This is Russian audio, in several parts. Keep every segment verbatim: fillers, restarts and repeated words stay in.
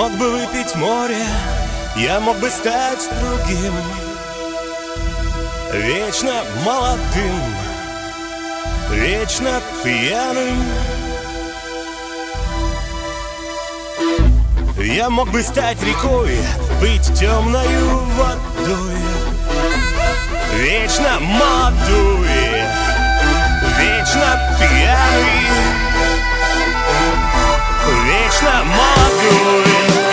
мог бы выпить море, я мог бы стать другим, вечно молодым, вечно пьяным. Я мог бы стать рекой, быть темною водой, вечно молодой, вечно пьяный, вечно молодой.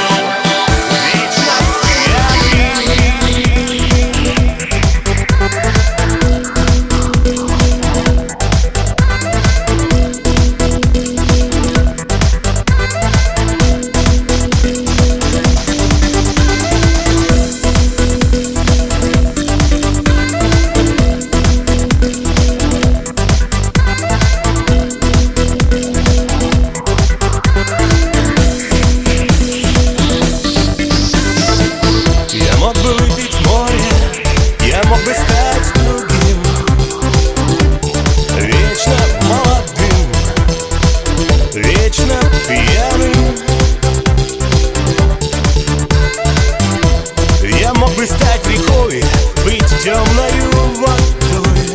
Стать рекой, быть темною водой,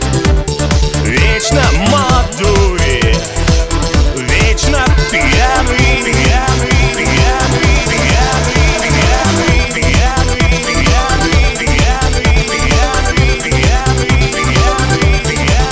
вечно молодой, вечно пьяный, пьяный, пьяный, пьяный, пьяный, пьяный, пьяный, пьяный, пьяный, пьяный, пьяный, пьяный,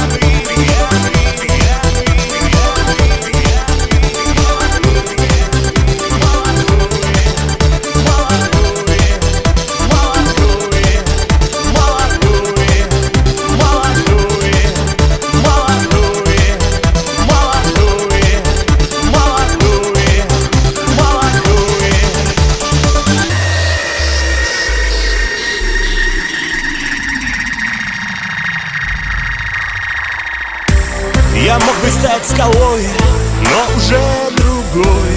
Я мог бы стать скалой, но уже другой,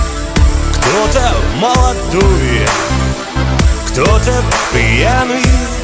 кто-то молодой, кто-то пьяный.